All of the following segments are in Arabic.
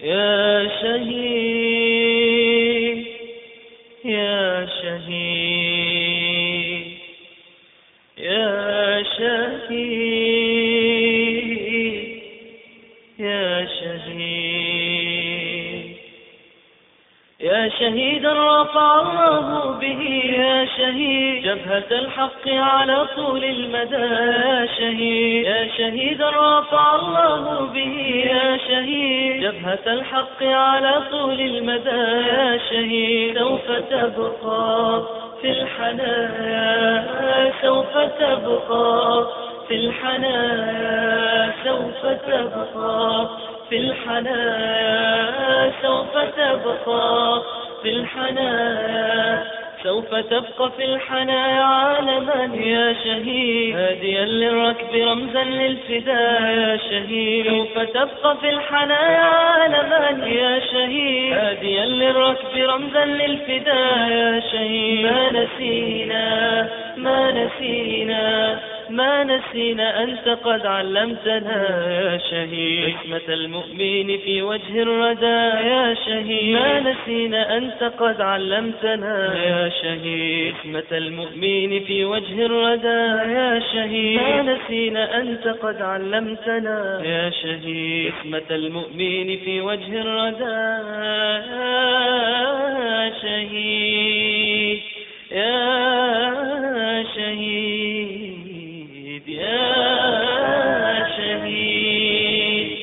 يا شهيد يا شهيد يا شهيد يا شهيد يا شهيدا رفع الله به، يا شهيد جبهة الحق على طول المدى، يا شهيد يا شهيدا رفع الله به، يا شهيد جبهة الحق على طول المدى، يا شهيد سوف تبقى في الحنايا، سوف تبقى في الحنايا، سوف تبقى في الحنايا، سوف تبقى في الحنايا، سوف تبقى في الحنايا عالما يا شهيد، هاديا للركب رمزا للفداء، يا شهيد سوف تبقى في الحنايا عالما يا شهيد، هاديا للركب رمزا للفداء، يا شهيد ما نسينا ما نسينا ما نسينا أنت قد علمتنا، يا شهيد بسمة المؤمن في وجه الردى، يا شهيد ما نسينا أنت قد علمتنا، يا شهيد بسمة المؤمن في وجه الردى، يا شهيد ما نسينا أنت قد علمتنا، يا شهيد بسمة المؤمن في وجه الردى، يا شهيد يا شهيد يا شهيد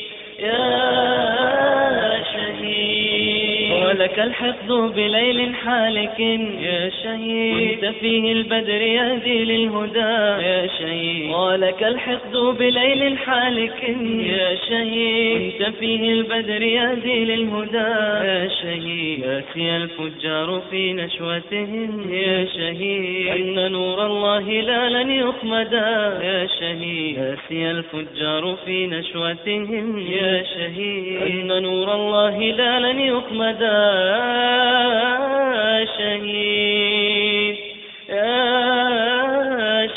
يا شهيد، ولك الحفظ بليل حالك يا شهيد، كنت فيه البدر يهدي للهدى، يا شهيد ولك الحفظ بليل حالك يا شهيد، كنت فيه البدر يهدي للهدى، يا شهيد يأتي الفجار في نشوتهم، يا شهيد أن نور الله لا لن يخمدا، يا شهيد يأتي الفجار في نشوتهم، يا شهيد أن نور الله لا لن يخمدا، يا شهيد يا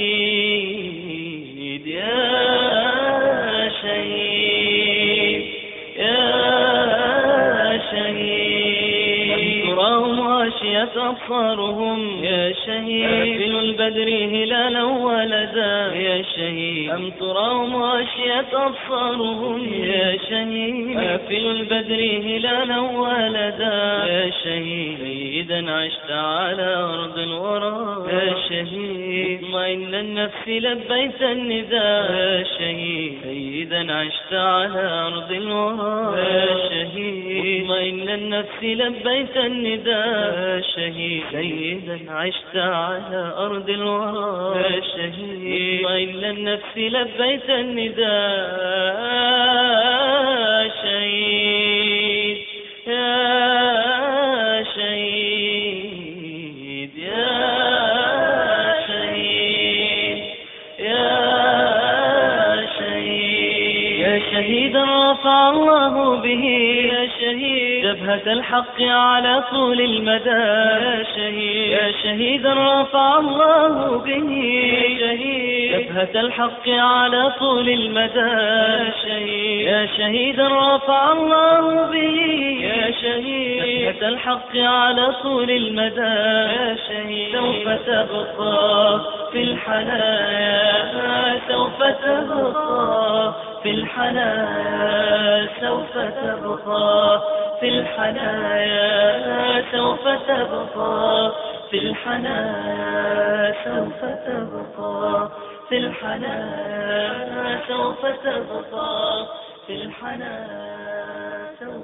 شهيد يا شهيد يا شهيد، تراهم غاشية أبصارهم، يا شهيد أفل البدر هلالا ولدا، يا شهيد أم تراهم غاشية أبصارهم، يا شهيد أفل البدر هلالا ولدا، يا شهيد سيدا عشت على أرض الورى، يا شهيد مطمئن النفس لبيت النداء، يا شهيد سيدا عشت على أرض الورى، يا شهيد مطمئن النفس لبيت النداء، يا شهيد سيدا عشت على أرض الورى، يا شهيد مطمئن النفس لبيت النداء، يا شهيد يا شهيد يا شهيد يا شهيد يا شهيدا رفع الله به، يا شهيد جبهة الحق على طول المدى، يا شهيد يا شهيدا رفع الله به، يا شهيد جبهة الحق على طول المدى، يا شهيد يا شهيدا رفع الله به، يا شهيد جبهة الحق على طول المدى، يا شهيد سوف تبقى في الحنايا، سوف تبقى في الحنايا، سوف تبقى في الحنايا، سوف تبقى في الحنايا، سوف تبقى في الحنايا، سوف تبقى في الحنايا.